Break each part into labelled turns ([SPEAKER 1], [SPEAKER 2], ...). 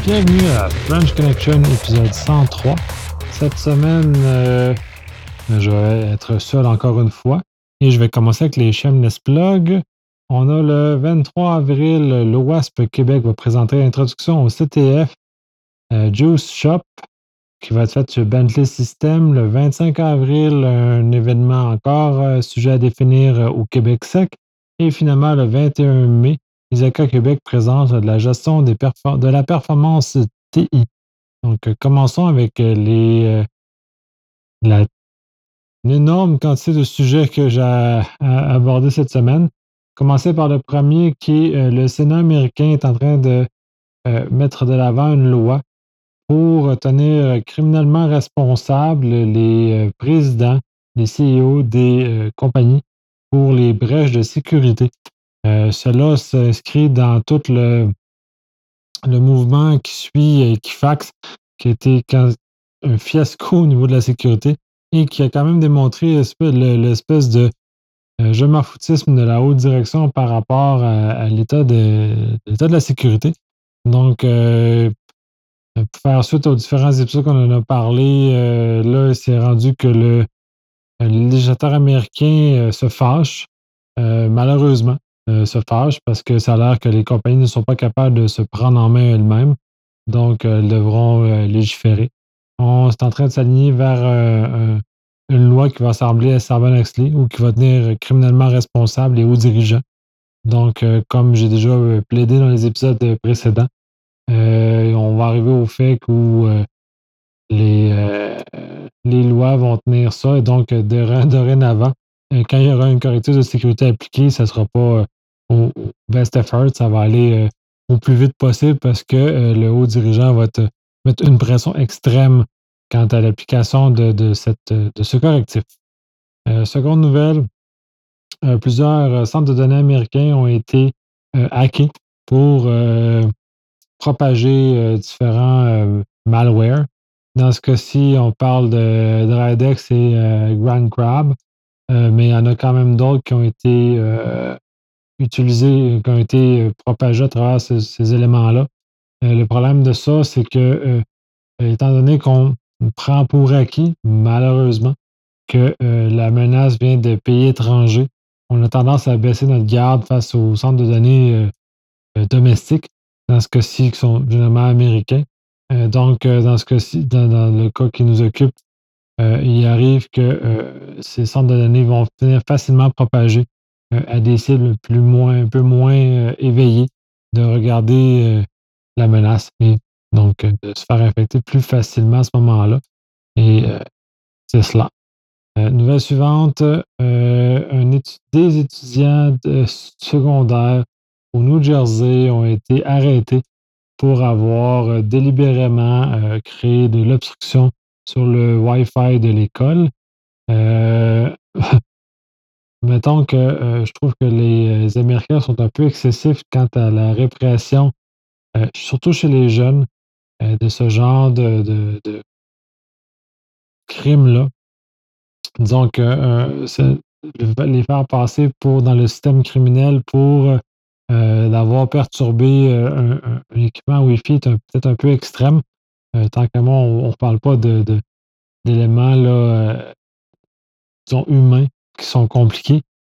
[SPEAKER 1] Bienvenue à French Connection, épisode 103. Cette semaine, je vais être seul encore une fois et je vais commencer avec les Shameless Plugs. On a le 23 avril, l'OWASP Québec va présenter l'introduction au CTF Juice Shop qui va être fait sur Bentley System. Le 25 avril, un événement encore, sujet à définir au Québec sec. Et finalement, le 21 mai, Isaka Québec présente de la gestion de la performance TI. Donc, commençons avec la, une énorme quantité de sujets que j'ai à aborder cette semaine. Commencer par le premier qui est le Sénat américain est en train de mettre de l'avant une loi pour tenir criminellement responsables les présidents, les CEO des compagnies pour les brèches de sécurité. Cela s'inscrit dans tout le mouvement qui suit Equifax, qui a été un fiasco au niveau de la sécurité et qui a quand même démontré l'espèce de je m'en foutisme de la haute direction par rapport à l'état de la sécurité. Donc, pour faire suite aux différents épisodes qu'on en a parlé, là, c'est rendu que le législateur américain se fâche, malheureusement, se fâche parce que ça a l'air que les compagnies ne sont pas capables de se prendre en main elles-mêmes. Donc, elles devront légiférer. On est en train de s'aligner vers une loi qui va ressembler à Sarbanes-Oxley ou qui va tenir criminellement responsable les hauts dirigeants. Donc, comme j'ai déjà plaidé dans les épisodes précédents, on va arriver au fait où les lois vont tenir ça. Et donc, dorénavant, quand il y aura une corrective de sécurité appliquée, ça ne sera pas au best effort, ça va aller au plus vite possible parce que le haut dirigeant va te mettre une pression extrême quant à l'application de ce correctif. Seconde nouvelle, plusieurs centres de données américains ont été hackés pour propager différents malwares. Dans ce cas-ci, on parle de Dridex et Grand Crab, mais il y en a quand même d'autres qui ont été utilisés, qui ont été propagés à travers ces éléments-là. Le problème de ça, c'est que, étant donné qu'on prend pour acquis, malheureusement, que la menace vient de pays étrangers, on a tendance à baisser notre garde face aux centres de données domestiques, dans ce cas-ci, qui sont généralement américains. Donc, dans ce cas-ci, dans le cas qui nous occupe, il arrive que ces centres de données vont venir facilement propager à des cibles un peu moins éveillées de regarder la menace et donc de se faire infecter plus facilement à ce moment-là. Et c'est cela. Nouvelle suivante, des étudiants de secondaire au New Jersey ont été arrêtés pour avoir délibérément créé de l'obstruction sur le Wi-Fi de l'école. Euh, Mettons que je trouve que les Américains sont un peu excessifs quant à la répression, surtout chez les jeunes, de ce genre de crimes-là. Disons que les faire passer dans le système criminel pour d'avoir perturbé un équipement Wi-Fi est peut-être un peu extrême. Tant qu'à moi, on ne parle pas d'éléments là, disons, humains qui sont compliqués.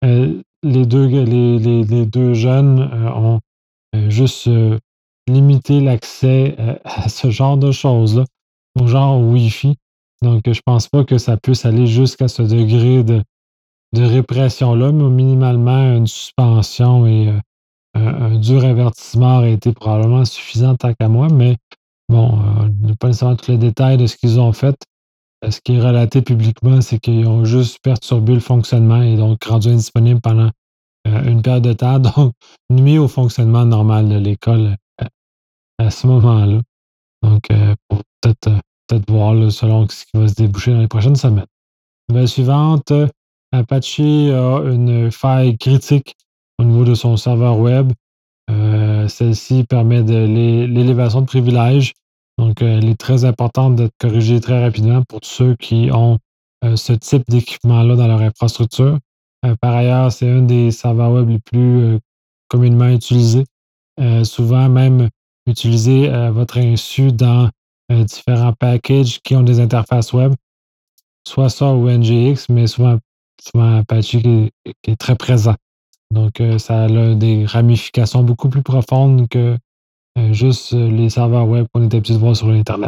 [SPEAKER 1] Les deux jeunes ont juste limité l'accès à ce genre de choses-là, au genre Wi-Fi. Donc, je pense pas que ça puisse aller jusqu'à ce degré de répression-là, mais minimalement, une suspension et un dur avertissement aurait été probablement suffisant tant qu'à moi, mais bon, je n'ai pas nécessairement tous les détails de ce qu'ils ont fait. Ce qui est relaté publiquement, c'est qu'ils ont juste perturbé le fonctionnement et donc rendu indisponible pendant une période de temps, donc nuit au fonctionnement normal de l'école à ce moment-là. Donc, pour peut-être voir là, selon ce qui va se déboucher dans les prochaines semaines. Nouvelle suivante, Apache a une faille critique au niveau de son serveur web. Celle-ci permet de l'élévation de privilèges. Donc, elle est très importante d'être corrigée très rapidement pour tous ceux qui ont ce type d'équipement-là dans leur infrastructure. Par ailleurs, c'est un des serveurs web les plus communément utilisés. Souvent, même utiliser à votre insu dans différents packages qui ont des interfaces web, soit ça ou NGX, mais souvent Apache qui est très présent. Donc, ça a des ramifications beaucoup plus profondes que juste les serveurs web qu'on est habitué de voir sur l'Internet.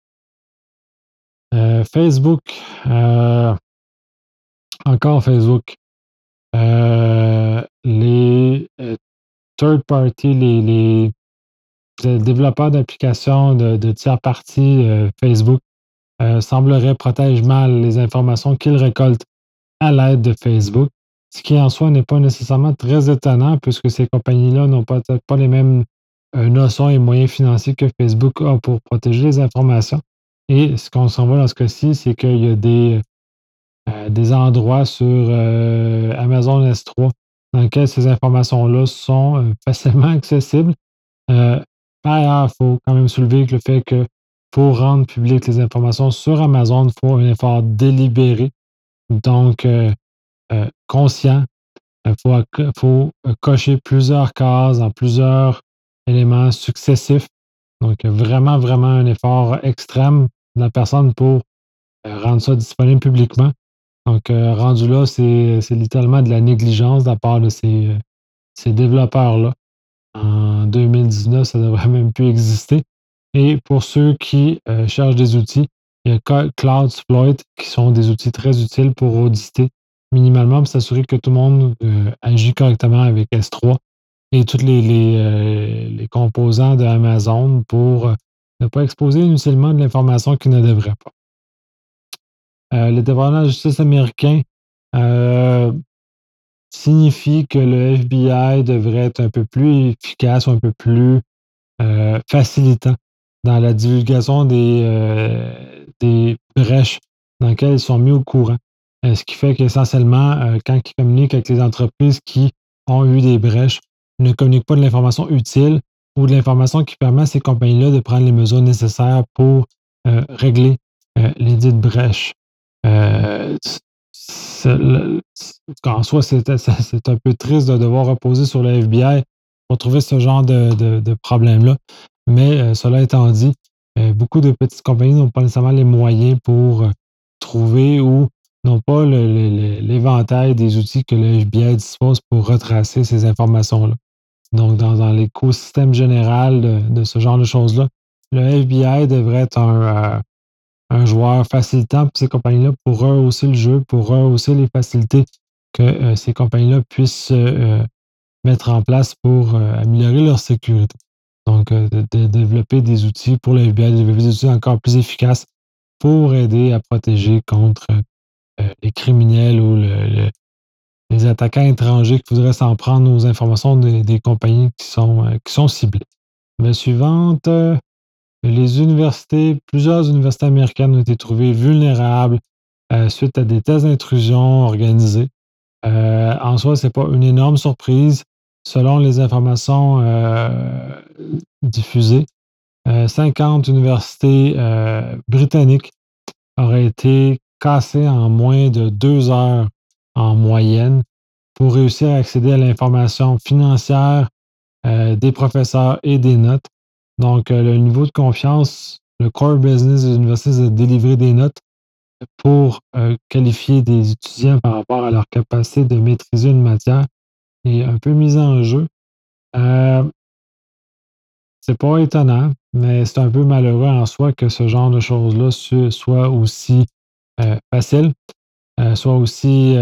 [SPEAKER 1] Facebook, euh, encore Facebook. Les third party, les développeurs d'applications de tiers parties Facebook sembleraient protéger mal les informations qu'ils récoltent à l'aide de Facebook, ce qui en soi n'est pas nécessairement très étonnant puisque ces compagnies-là n'ont peut-être pas les mêmes notions et moyens financiers que Facebook a pour protéger les informations. Et ce qu'on s'en va dans ce cas-ci, c'est qu'il y a des endroits sur Amazon S3 dans lesquels ces informations-là sont facilement accessibles. Euh, Par ailleurs, il faut quand même soulever que le fait que pour rendre publiques les informations sur Amazon, il faut un effort délibéré, donc conscient. Il faut cocher plusieurs cases dans plusieurs éléments successifs. Donc, vraiment, vraiment un effort extrême de la personne pour rendre ça disponible publiquement. Donc, rendu là, c'est littéralement de la négligence de la part de ces développeurs-là. En 2019, ça devrait même plus exister. Et pour ceux qui cherchent des outils, il y a Cloudsploit qui sont des outils très utiles pour auditer minimalement pour s'assurer que tout le monde agit correctement avec S3 et tous les composants de Amazon pour ne pas exposer inutilement de l'information qui ne devrait pas. Le département de la justice américain signifie que le FBI devrait être un peu plus efficace ou un peu plus facilitant dans la divulgation des brèches dans lesquelles ils sont mis au courant. Ce qui fait qu'essentiellement, quand ils communiquent avec les entreprises qui ont eu des brèches, ils ne communiquent pas de l'information utile ou de l'information qui permet à ces compagnies-là de prendre les mesures nécessaires pour régler les dites brèches. Euh, En soi, c'est un peu triste de devoir reposer sur le FBI pour trouver ce genre de problème-là. Mais cela étant dit, beaucoup de petites compagnies n'ont pas nécessairement les moyens pour trouver ou n'ont pas l'éventail des outils que le FBI dispose pour retracer ces informations-là. Donc, dans l'écosystème général de ce genre de choses-là, le FBI devrait être un joueur facilitant pour ces compagnies-là pour rehausser le jeu, pour rehausser les facilités que ces compagnies-là puissent mettre en place pour améliorer leur sécurité. Donc, de développer des outils pour le FBI, de développer des outils encore plus efficaces pour aider à protéger contre les criminels ou les attaquants étrangers qui voudraient s'en prendre aux informations des compagnies qui sont ciblées. La suivante, plusieurs universités américaines ont été trouvées vulnérables suite à des tests d'intrusion organisés. En soi, ce n'est pas une énorme surprise. Selon les informations diffusées, 50 universités britanniques auraient été cassées en moins de 2 heures en moyenne pour réussir à accéder à l'information financière des professeurs et des notes. Donc, le niveau de confiance, le core business des universités, c'est de délivrer des notes pour qualifier des étudiants par rapport à leur capacité de maîtriser une matière est un peu mis en jeu. Euh, c'est pas étonnant, mais c'est un peu malheureux en soi que ce genre de choses-là soit aussi facile, soit aussi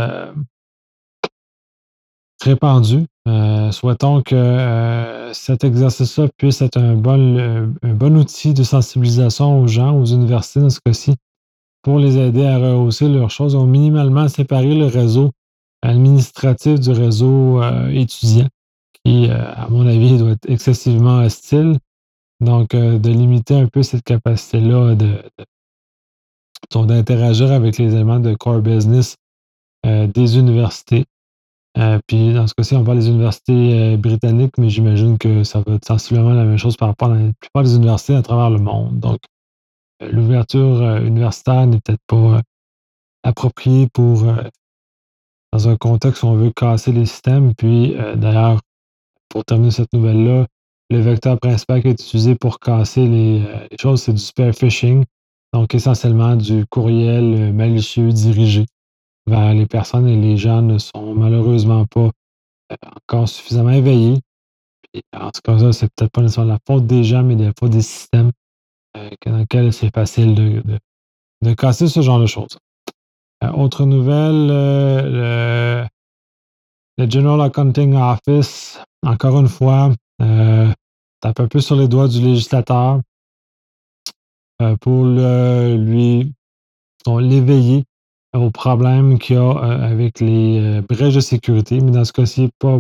[SPEAKER 1] répandu. Souhaitons que cet exercice-là puisse être un bon outil de sensibilisation aux gens, aux universités dans ce cas-ci, pour les aider à rehausser leurs choses, ou minimalement séparer le réseau administratif du réseau étudiant, qui, à mon avis, doit être excessivement hostile. Donc, de limiter un peu cette capacité-là d'interagir avec les éléments de core business des universités. Puis dans ce cas-ci, on parle des universités britanniques, mais j'imagine que ça va être sensiblement la même chose par rapport à la plupart des universités à travers le monde. Donc, l'ouverture universitaire n'est peut-être pas appropriée dans un contexte où on veut casser les systèmes. Puis, d'ailleurs, pour terminer cette nouvelle-là, le vecteur principal qui est utilisé pour casser les choses, c'est du spear phishing, donc essentiellement du courriel, malicieux dirigé vers les personnes et les gens ne sont malheureusement pas, encore suffisamment éveillés. Puis en tout cas, ça, c'est peut-être pas nécessairement la faute des gens, mais la faute des systèmes, dans lesquels c'est facile de casser ce genre de choses. Autre nouvelle, le General Accounting Office, encore une fois, tape un peu sur les doigts du législateur, pour l'éveiller aux problèmes qu'il y a, avec les, brèches de sécurité, mais dans ce cas-ci, pas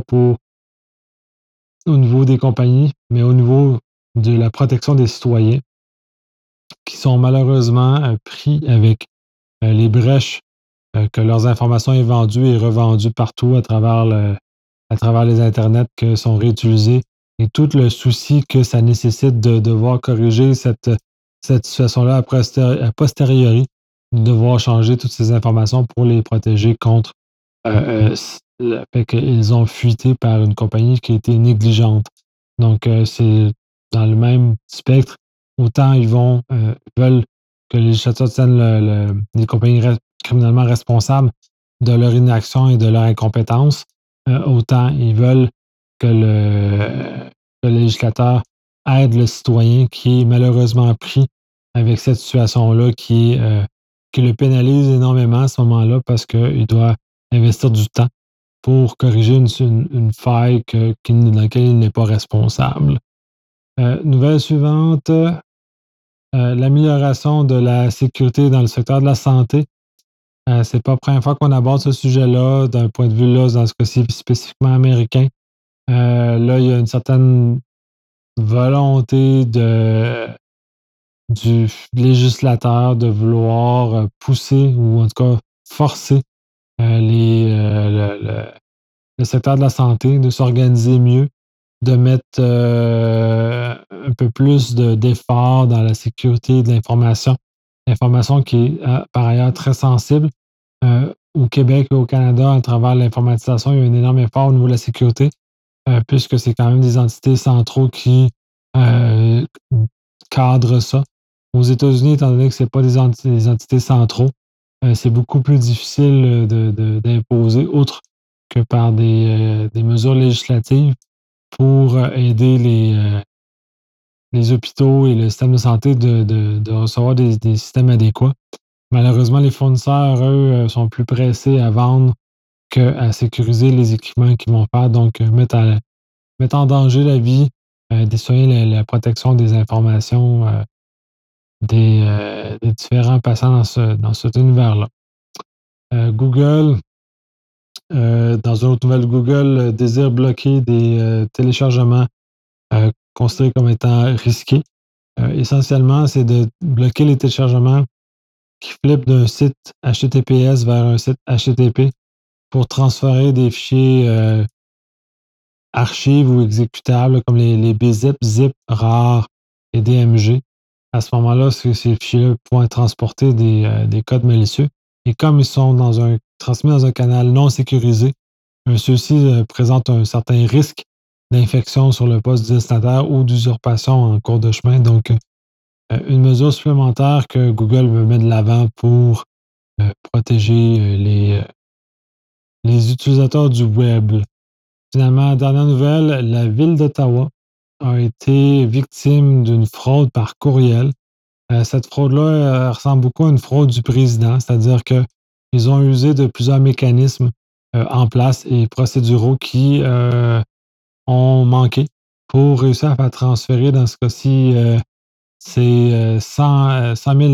[SPEAKER 1] au niveau des compagnies, mais au niveau de la protection des citoyens qui sont malheureusement, pris avec, les brèches, que leurs informations est vendues et revendues partout à travers les internets que sont réutilisés et tout le souci que ça nécessite de devoir corriger cette situation-là a posteriori, de devoir changer toutes ces informations pour les protéger contre, le fait qu'ils ont fuité par une compagnie qui a été négligente. Donc, c'est dans le même spectre. Autant veulent que les législateurs tiennent les compagnies criminellement responsables de leur inaction et de leur incompétence, autant ils veulent que le législateur aide le citoyen qui est malheureusement pris avec cette situation-là qui le pénalise énormément à ce moment-là parce qu'il doit investir du temps pour corriger une faille dans laquelle il n'est pas responsable. Nouvelle suivante, l'amélioration de la sécurité dans le secteur de la santé. C'est pas la première fois qu'on aborde ce sujet-là d'un point de vue, là, dans ce cas-ci spécifiquement américain. Là, il y a une certaine volonté du législateur de vouloir, pousser ou en tout cas forcer, le secteur de la santé de s'organiser mieux, de mettre, un peu plus d'efforts dans la sécurité de l'information. L'information qui est, par ailleurs très sensible. Au Québec et au Canada, à travers l'informatisation, il y a un énorme effort au niveau de la sécurité, puisque c'est quand même des entités centraux qui, heu, cadrent ça. Aux États-Unis, étant donné que c'est pas des entités centraux, c'est beaucoup plus difficile, d'imposer outre que par des mesures législatives pour, aider les hôpitaux et le système de santé de recevoir des systèmes adéquats. Malheureusement, les fournisseurs, eux, sont plus pressés à vendre qu'à sécuriser les équipements qu'ils vont faire, donc mettre en danger la vie, des citoyens, la protection des informations, des différents patients dans cet univers-là. Google, dans une autre nouvelle, Google désire bloquer des, téléchargements, considérés comme étant risqués. Essentiellement, c'est de bloquer les téléchargements qui flippent d'un site HTTPS vers un site HTTP pour transférer des fichiers, archives ou exécutables comme les bzip, zip, rar et DMG. À ce moment-là, ces fichiers-là pourront transporter des codes malicieux et comme ils sont transmis dans un canal non sécurisé, ceux-ci, présentent un certain risque d'infection sur le poste du destinataire ou d'usurpation en cours de chemin. Donc, une mesure supplémentaire que Google veut mettre de l'avant pour, protéger, les utilisateurs du web. Finalement, dernière nouvelle, la ville d'Ottawa a été victime d'une fraude par courriel. Cette fraude-là, ressemble beaucoup à une fraude du président, c'est-à-dire qu'ils ont usé de plusieurs mécanismes, en place et procéduraux qui, ont manqué pour réussir à faire transférer, dans ce cas-ci, c'est, 100 000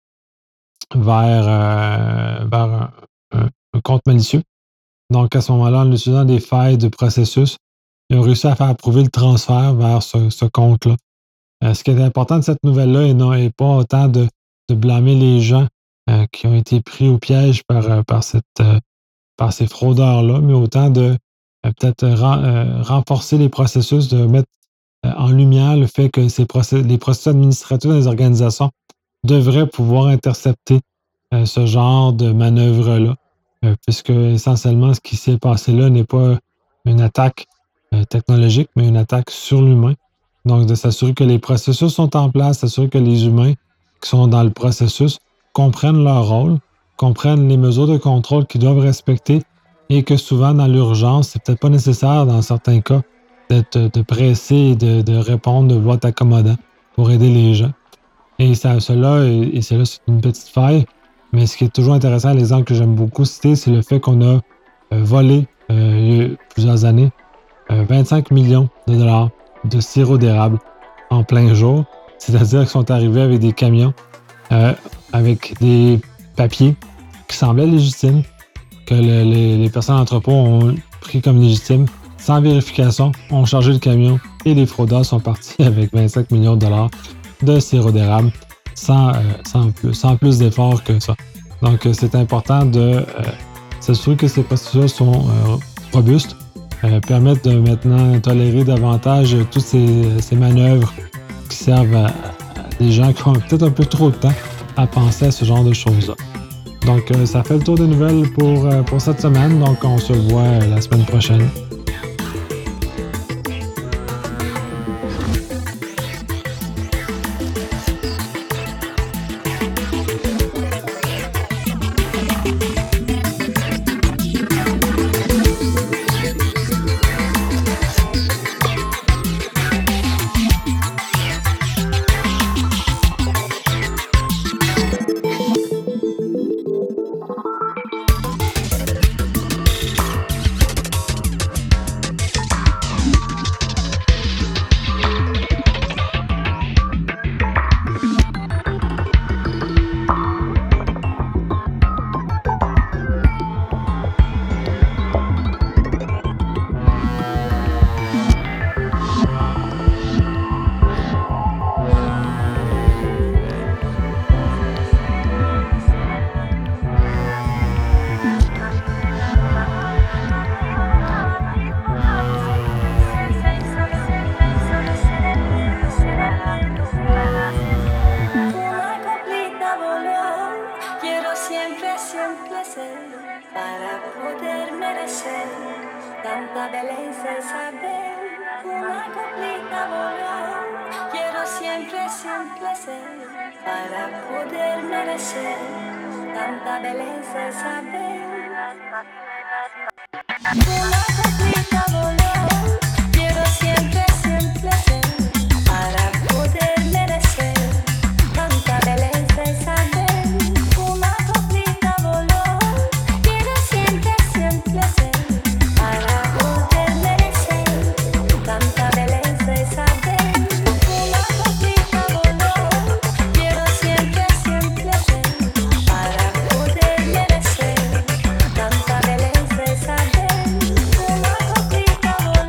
[SPEAKER 1] vers un compte malicieux. Donc à ce moment-là, en utilisant des failles de processus, ils ont réussi à faire approuver le transfert vers ce compte-là. Ce qui est important de cette nouvelle-là et pas autant de blâmer les gens, qui ont été pris au piège par ces fraudeurs-là, mais autant de, peut-être renforcer les processus, de mettre, en lumière le fait que les processus administratifs des organisations devraient pouvoir intercepter, ce genre de manœuvre-là, puisque essentiellement ce qui s'est passé là n'est pas une attaque, technologique, mais une attaque sur l'humain. Donc, de s'assurer que les processus sont en place, s'assurer que les humains qui sont dans le processus comprennent leur rôle, comprennent les mesures de contrôle qu'ils doivent respecter et que souvent, dans l'urgence, c'est peut-être pas nécessaire dans certains cas de presser et de répondre de voie accommodant pour aider les gens. Et cela, c'est une petite faille, mais ce qui est toujours intéressant, l'exemple que j'aime beaucoup citer, c'est le fait qu'on a volé il y a plusieurs années 25 millions de dollars de sirop d'érable en plein jour. C'est-à-dire qu'ils sont arrivés avec des camions, euh, avec des papiers qui semblaient légitimes, que les personnes d'entrepôt ont pris comme légitimes, sans vérification, ont chargé le camion et les fraudeurs sont partis avec 25 millions de dollars de sirop d'érable sans plus d'efforts que ça. Donc, c'est important de s'assurer que ces processus sont robustes, permettent de maintenant tolérer davantage toutes ces manœuvres qui servent à des gens qui ont peut-être un peu trop de temps à penser à ce genre de choses-là. Donc, ça fait le tour des nouvelles pour cette semaine. Donc, on se voit la semaine prochaine.
[SPEAKER 2] Para poder merecer tanta belleza y saber una coplita voló. Quiero siempre ser para poder merecer tanta belleza y saber una coplita voló. Quiero siempre ser para poder merecer tanta belleza y saber. Tanta belleza y saber, una coplita